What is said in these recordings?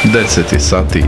10 sati.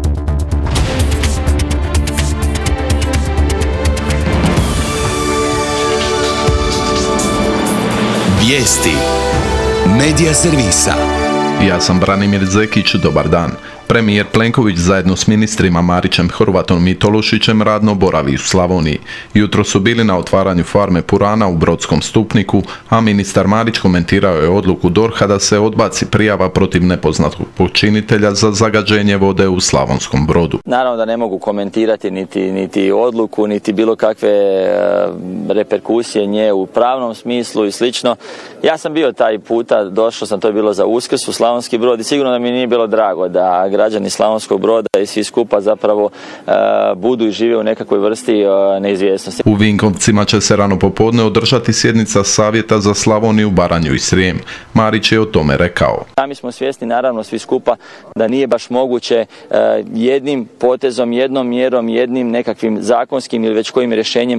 Vijesti Medija servisa. Ja sam Branimir Zekić, dobar dan. Premijer Plenković zajedno s ministrima Marićem, Horvatom i Tolušićem radno boravi u Slavoniji. Jutro su bili na otvaranju farme purana u Brodskom Stupniku, a ministar Marić komentirao je odluku DORH-a da se odbaci prijava protiv nepoznatog počinitelja za zagađenje vode u Slavonskom Brodu. Naravno da ne mogu komentirati niti odluku, niti bilo kakve reperkusije nje u pravnom smislu i slično. Ja sam bio taj puta, došao sam, to je bilo za Uskrs u Slavonski Brod i sigurno da mi nije bilo drago da građani Slavonskog Broda i svi skupa zapravo budu i žive u nekakvoj vrsti neizvjesnosti. U Vinkovcima će se rano popodne održati sjednica Savjeta za Slavoniju, Baranju i Srijem. Marić je o tome rekao. Mi smo svjesni, naravno, svi skupa da nije baš moguće jednim potezom, jednom mjerom, jednim nekakvim zakonskim ili već kojim rješenjem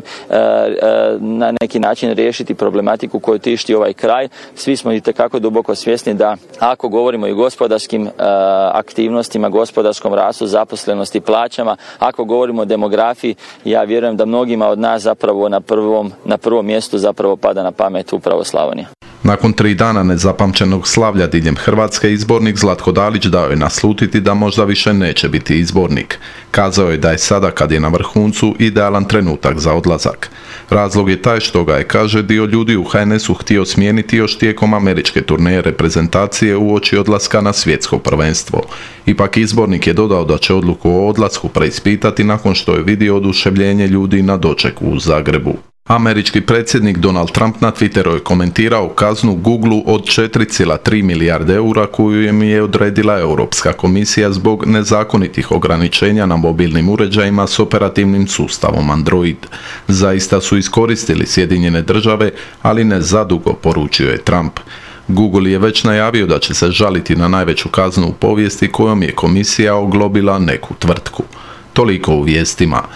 na neki način riješiti problematiku koju tišti ovaj kraj. Svi smo itekako duboko svjesni da ako govorimo i o gospodarskim aktivnostima, gospodarskom rastu, zaposlenosti, plaćama, ako govorimo o demografiji, ja vjerujem da mnogima od nas zapravo na prvom mjestu zapravo pada na pamet upravo Slavonija. Nakon 3 dana nezapamćenog slavlja diljem Hrvatske, izbornik Zlatko Dalić dao je naslutiti da možda više neće biti izbornik. Kazao je da je sada, kad je na vrhuncu, idealan trenutak za odlazak. Razlog je taj što ga je, kaže, dio ljudi u HNS-u htio smijeniti još tijekom američke turneje reprezentacije uoči odlaska na svjetsko prvenstvo. Ipak izbornik je dodao da će odluku o odlasku preispitati nakon što je vidio oduševljenje ljudi na dočeku u Zagrebu. Američki predsjednik Donald Trump na Twitteru je komentirao kaznu Google od 4,3 milijarde eura koju im je odredila Europska komisija zbog nezakonitih ograničenja na mobilnim uređajima s operativnim sustavom Android. Zaista su iskoristili Sjedinjene države, ali ne zadugo, poručio je Trump. Google je već najavio da će se žaliti na najveću kaznu u povijesti kojom je komisija oglobila neku tvrtku. Toliko u vijestima.